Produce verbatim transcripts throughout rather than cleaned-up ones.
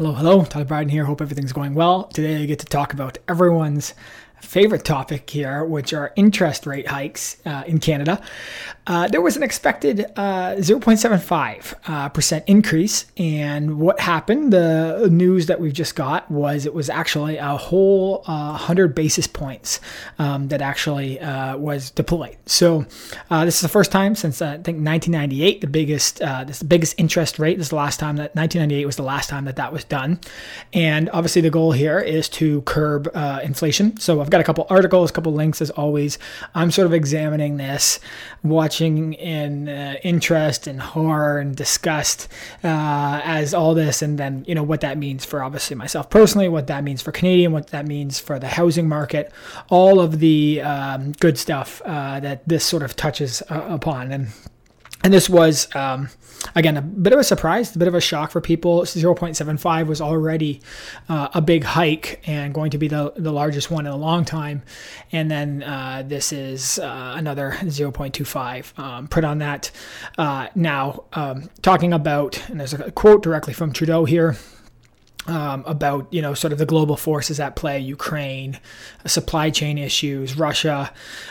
Hello, hello, Tyler Bryden here. Hope everything's going well. Today I get to talk about everyone's favorite topic here, which are interest rate hikes uh, in Canada. Uh, there was an expected uh, zero point seven five percent uh, increase, and what happened, the news that we've just got, was it was actually a whole uh, one hundred basis points um, that actually uh, was deployed. So uh, this is the first time since uh, I think nineteen ninety-eight, the biggest, uh, this is the biggest interest rate. This is the last time that nineteen ninety-eight was the last time that that was done. And obviously the goal here is to curb uh, inflation. So I've got a couple articles, a couple links as always. I'm sort of examining this, watching in uh, interest and horror and disgust uh, as all this, and then, you know, what that means for obviously myself personally, what that means for Canadian, what that means for the housing market, all of the um, good stuff uh, that this sort of touches uh, upon. And And this was, um, again, a bit of a surprise, a bit of a shock for people. zero point seven five was already uh, a big hike and going to be the, the largest one in a long time. And then uh, this is uh, another zero point two five um, put on that. Uh, now, um, talking about, and there's a quote directly from Trudeau here, Um, about, you know, sort of the global forces at play, Ukraine, supply chain issues, Russia,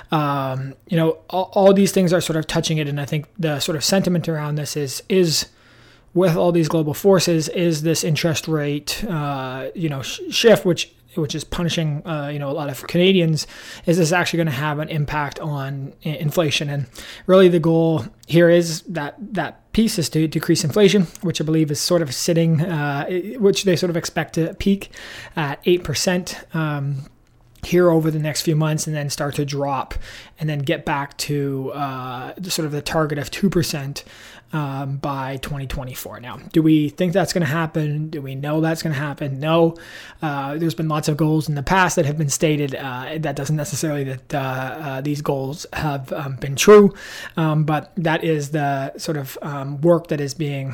um, you know, all, all these things are sort of touching it. And I think the sort of sentiment around this is, is with all these global forces, is this interest rate, uh, you know, sh- shift, which which is punishing, uh, you know, a lot of Canadians, is this actually going to have an impact on inflation? And really the goal here is that that piece is to decrease inflation, which I believe is sort of sitting, uh, which they sort of expect to peak at eight percent um, here over the next few months, and then start to drop and then get back to uh, the sort of the target of two percent um, by twenty twenty-four. Now, do we think that's going to happen? Do we know that's going to happen? No. Uh, there's been lots of goals in the past that have been stated. Uh, that doesn't necessarily that uh, uh, these goals have um, been true, um, but that is the sort of um, work that is being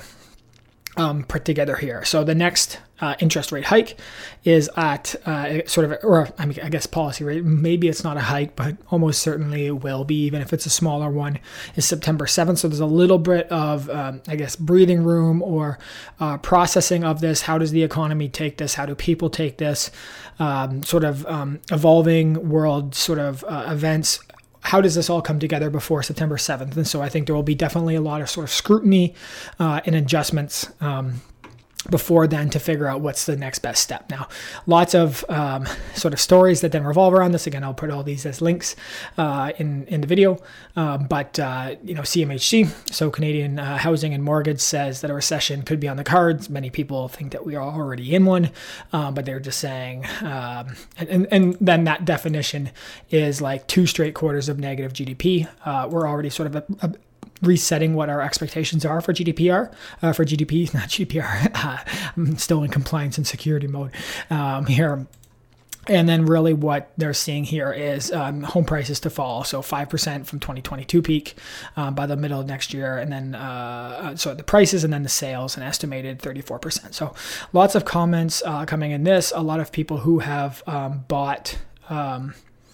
Um, put together here. So the next uh, interest rate hike is at uh, sort of, or I mean, I guess policy rate, maybe it's not a hike, but almost certainly it will be, even if it's a smaller one, is September seventh. So there's a little bit of, um, I guess, breathing room or uh, processing of this. How does the economy take this? How do people take this? Um, sort of um, evolving world sort of uh, events. How does this all come together before September seventh? And so I think there will be definitely a lot of sort of scrutiny uh, and adjustments um, before then to figure out what's the next best step. Now, lots of um, sort of stories that then revolve around this. Again, I'll put all these as links uh, in, in the video. Uh, but, uh, you know, C M H C, so Canadian uh, Housing and Mortgage, says that a recession could be on the cards. Many people think that we are already in one, um, but they're just saying, um, and, and then that definition is like two straight quarters of negative G D P. Uh, we're already sort of a, a resetting what our expectations are for G D P R, uh, for G D P, not G D P R. uh, I'm still in compliance and security mode um, here. And then really what they're seeing here is um, home prices to fall. So five percent from twenty twenty-two peak um, by the middle of next year. And then, uh, so the prices and then the sales, an estimated thirty-four percent. So lots of comments uh, coming in this. A lot of people who have um, bought, um,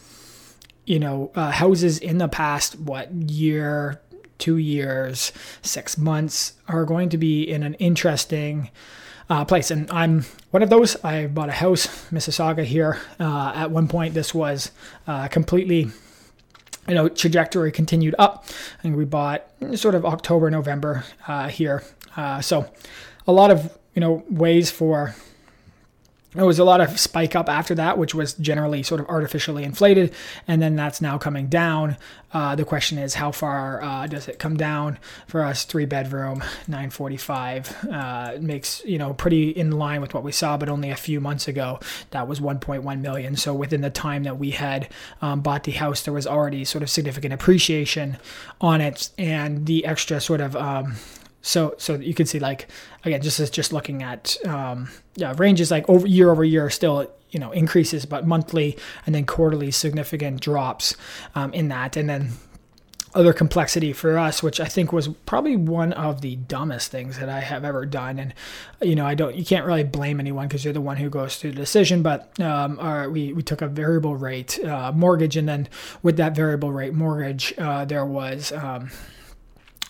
you know, uh, houses in the past, what, year, two years, six months, are going to be in an interesting uh, place. And I'm one of those. I bought a house, Mississauga here. Uh, at one point, this was uh, completely, you know, trajectory continued up. I think we bought sort of October, November uh, here. Uh, so a lot of, you know, ways for, there was a lot of spike up after that, which was generally sort of artificially inflated, and then that's now coming down. Uh, the question is, how far uh, does it come down? For us, three bedroom, nine forty-five, uh, makes, you know, pretty in line with what we saw, but only a few months ago, that was one point one million. So within the time that we had um, bought the house, there was already sort of significant appreciation on it, and the extra sort of, um, So, so you can see, like, again, just as just looking at um, yeah, ranges like over year over year, still, you know, increases, but monthly and then quarterly significant drops um, in that. And then other complexity for us, which I think was probably one of the dumbest things that I have ever done. And, you know, I don't, you can't really blame anyone because you're the one who goes through the decision, but um, our, we, we took a variable rate uh, mortgage. And then with that variable rate mortgage, uh, there was, um,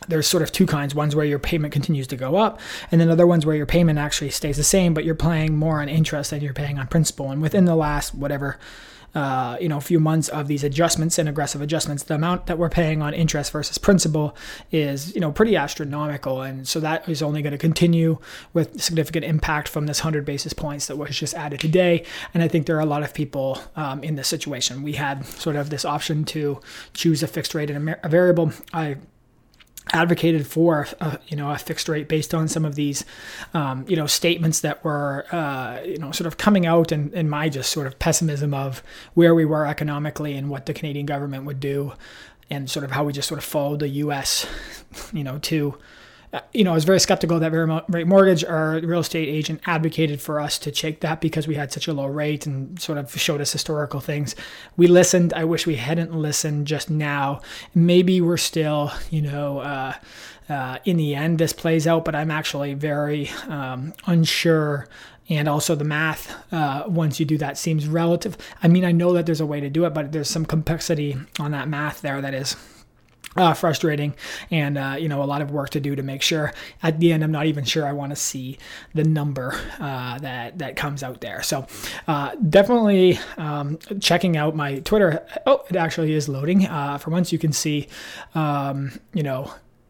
there's sort of two kinds. One's where your payment continues to go up, and then other ones where your payment actually stays the same, but you're paying more on interest than you're paying on principal. And within the last whatever, uh, you know, few months of these adjustments and aggressive adjustments, the amount that we're paying on interest versus principal is, you know, pretty astronomical. And so that is only going to continue with significant impact from this one hundred basis points that was just added today. And I think there are a lot of people um, in this situation. We had sort of this option to choose a fixed rate and a variable. I advocated for a, you know a fixed rate based on some of these um, you know statements that were uh, you know sort of coming out, and, and my just sort of pessimism of where we were economically and what the Canadian government would do, and sort of how we just sort of followed the U S you know to uh, you know I was very skeptical that variable rate mortgage. Our real estate agent advocated for us to check that because we had such a low rate and sort of showed us historical things. We listened. I wish we hadn't listened just now. Maybe we're still, you know, uh, uh, in the end, this plays out, but I'm actually very um, unsure. And also the math, uh, once you do that, seems relative. I mean, I know that there's a way to do it, but there's some complexity on that math there that is Uh, frustrating, and uh, you know a lot of work to do to make sure at the end I'm not even sure I want to see the number uh, that that comes out there. So uh, definitely um, checking out my Twitter. Oh, it actually is loading. Uh, for once, you can see um, you know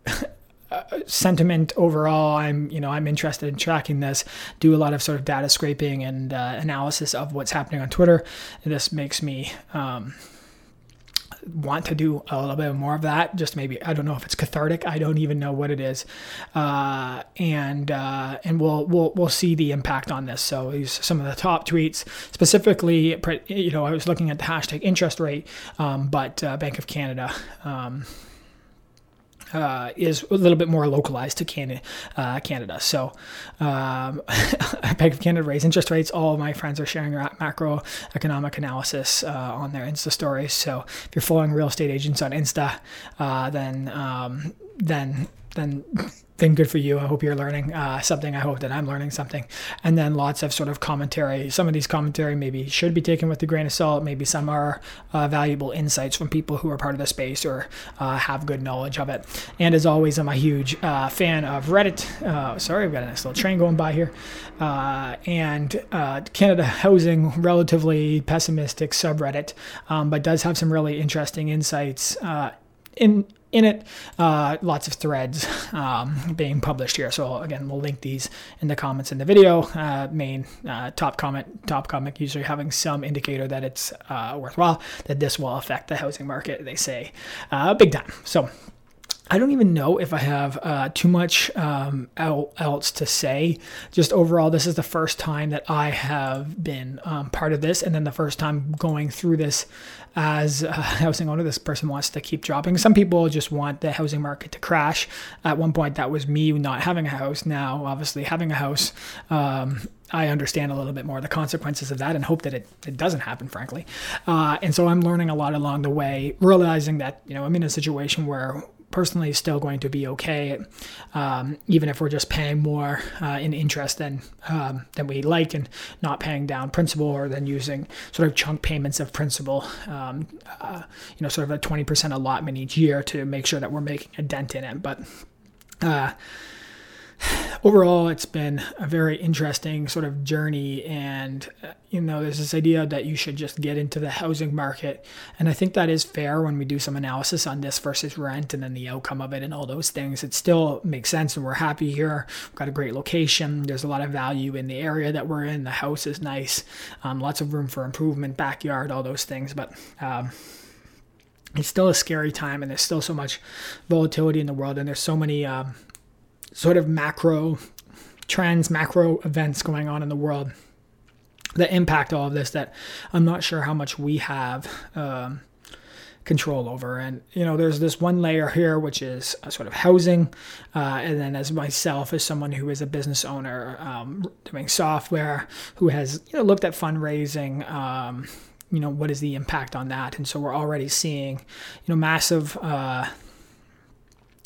sentiment overall. I'm you know I'm interested in tracking this. Do a lot of sort of data scraping and uh, analysis of what's happening on Twitter. And this makes me Um, want to do a little bit more of that. Just maybe, I don't know if it's cathartic. I don't even know what it is. Uh, and uh, and we'll we'll we'll see the impact on this. So these some of the top tweets, specifically, you know, I was looking at the hashtag interest rate, um, but uh, Bank of Canada Um, Uh, is a little bit more localized to Canada. Uh, Canada. So, um, Bank of Canada raised interest rates. All of my friends are sharing macroeconomic analysis uh, on their Insta stories. So, if you're following real estate agents on Insta, uh, then um, then then then good for you. I hope you're learning uh, something. I hope that I'm learning something. And then lots of sort of commentary. Some of these commentary maybe should be taken with a grain of salt. Maybe some are uh, valuable insights from people who are part of the space or uh, have good knowledge of it. And as always, I'm a huge uh, fan of Reddit. Uh, sorry, I've got a nice little train going by here. Uh, and uh, Canada Housing, relatively pessimistic subreddit, um, but does have some really interesting insights uh, in in it. Uh, lots of threads um, being published here. So again, we'll link these in the comments in the video. Uh, main uh, top comment, top comic usually having some indicator that it's uh, worthwhile, that this will affect the housing market, they say, uh, big time. So I don't even know if I have uh, too much um, else to say. Just overall, this is the first time that I have been um, part of this, and then the first time going through this as a housing owner. This person wants to keep dropping. Some people just want the housing market to crash. At one point, that was me not having a house. Now, obviously, having a house, um, I understand a little bit more the consequences of that and hope that it, it doesn't happen, frankly. Uh, and so I'm learning a lot along the way, realizing that, you know, I'm in a situation where personally still going to be okay, um, even if we're just paying more uh, in interest than um, than we like, and not paying down principal, or then using sort of chunk payments of principal, um, uh, you know, sort of a twenty percent allotment each year to make sure that we're making a dent in it. But uh, overall, it's been a very interesting sort of journey, and uh, you know, there's this idea that you should just get into the housing market, and I think that is fair when we do some analysis on this versus rent, and then the outcome of it and all those things. It still makes sense, and we're happy here. We've got a great location. There's a lot of value in the area that we're in. The house is nice, um, lots of room for improvement, backyard, all those things, but um, it's still a scary time, and there's still so much volatility in the world, and there's so many um, sort of macro trends, macro events going on in the world that impact all of this, that I'm not sure how much we have um, control over. And, you know, there's this one layer here, which is a sort of housing. Uh, and then as myself, as someone who is a business owner um, doing software, who has, you know, looked at fundraising, um, you know, what is the impact on that? And so we're already seeing, you know, massive uh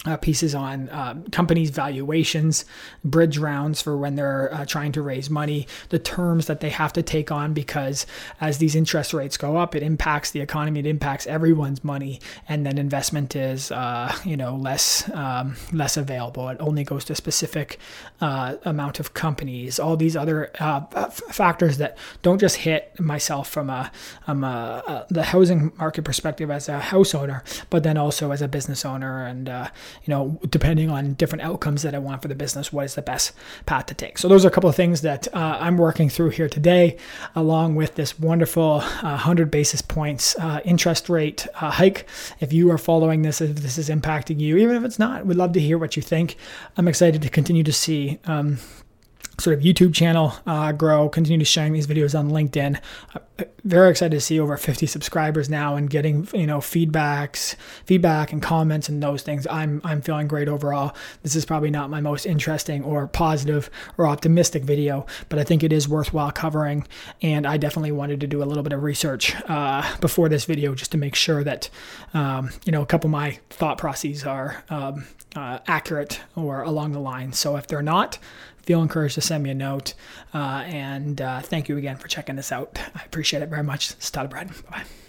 Uh, pieces on uh, companies' valuations, bridge rounds for when they're uh, trying to raise money, the terms that they have to take on, because as these interest rates go up, it impacts the economy, it impacts everyone's money, and then investment is, uh, you know, less um, less available. It only goes to a specific uh, amount of companies. All these other uh, f- factors that don't just hit myself from a, um, a, a the housing market perspective as a house owner, but then also as a business owner, and uh, you know, depending on different outcomes that I want for the business, what is the best path to take. So those are a couple of things that uh, I'm working through here today, along with this wonderful uh, one hundred basis points uh, interest rate uh, hike. If you are following this, if this is impacting you, even if it's not, we'd love to hear what you think. I'm excited to continue to see um, sort of YouTube channel uh, grow, continue to sharing these videos on LinkedIn. Uh, very excited to see over fifty subscribers now, and getting, you know, feedbacks, feedback and comments and those things. I'm I'm feeling great overall. This is probably not my most interesting or positive or optimistic video, but I think it is worthwhile covering. And I definitely wanted to do a little bit of research uh, before this video, just to make sure that um, you know, a couple of my thought processes are um, uh, accurate or along the line. So if they're not, feel encouraged to send me a note. Uh, and uh, thank you again for checking this out. I appreciate it very much. Start bread. Bye-bye.